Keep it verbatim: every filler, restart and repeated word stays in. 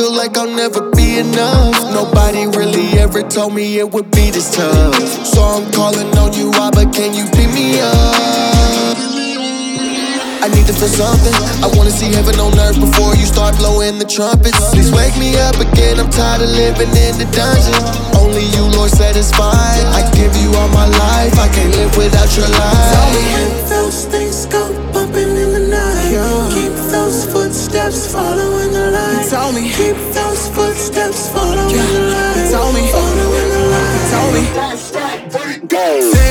feel like I'll never be enough. Nobody really ever told me it would be this tough. So I'm calling on you, Abba, can you pick me up? I need to feel something. I wanna see heaven on earth before you start blowing the trumpets. Please wake me up again, I'm tired of living in the dungeon. Only you, Lord, satisfied. I give you all my life, I can't live without your life. Tell me if those things go bumping in the night, yeah. Keep those footsteps following the light. Tell me, keep those footsteps following yeah. the light. Tell me, following the light. Tell me, go.